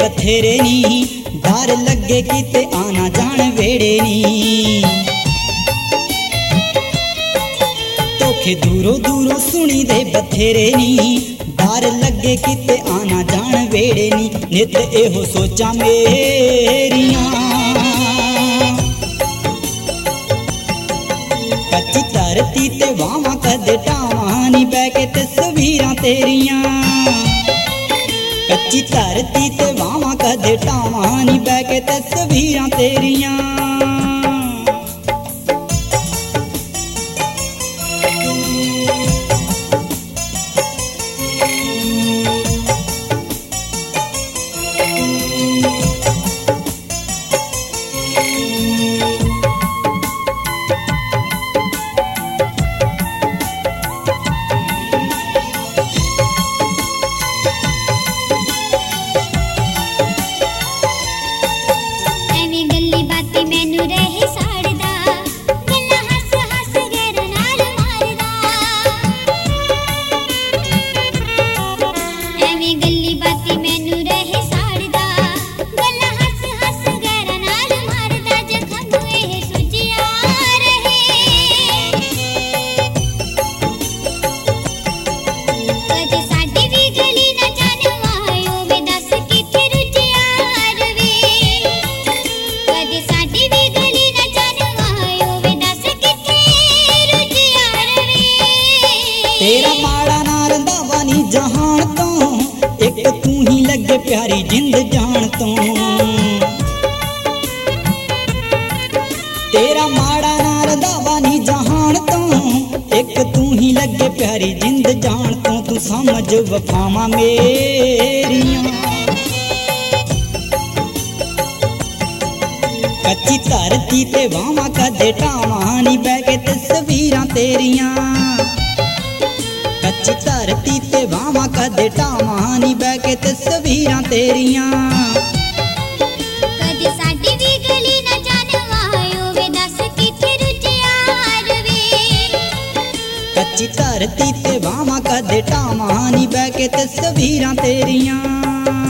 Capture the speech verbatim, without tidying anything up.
बथेरे नी, डर लगे किते आना जान वेड़े नी। तोखे दूरों दूरों सुनी दे बथेरे नी, डर लगे किते आना जान वेड़े नी। नित एहो सोचा मेरियां, कच्ची धरती ते वावां कदे टावां नी बैके तस्वीरां तेरियां। कच्ची धरती ते वावां कदे टावां नी बैके तस्वीरां तेरियां। तेरा माड़ा ना रंधावा नी जहान तो, एक तू ही लगे प्यारी जिंद जान तो। तेरा माड़ा ना रंधावा नी जहान तो, एक तू ही लगे प्यारी जिंद जान तो। तू समझ वफावां मेरियां, कच्ची धरती ते वावां कदे टावां नी बैके तस्वीरां तेरियां। कच्ची धरती ते वावां कदे टावां नी बैके तस्वीरां तेरियां। कदे साडी वी गली ना जानवायो वे दस किथे रुजिया रवे। कच्ची धरती ते वावां कदे टावां नी बैके तस्वीरां तेरियां।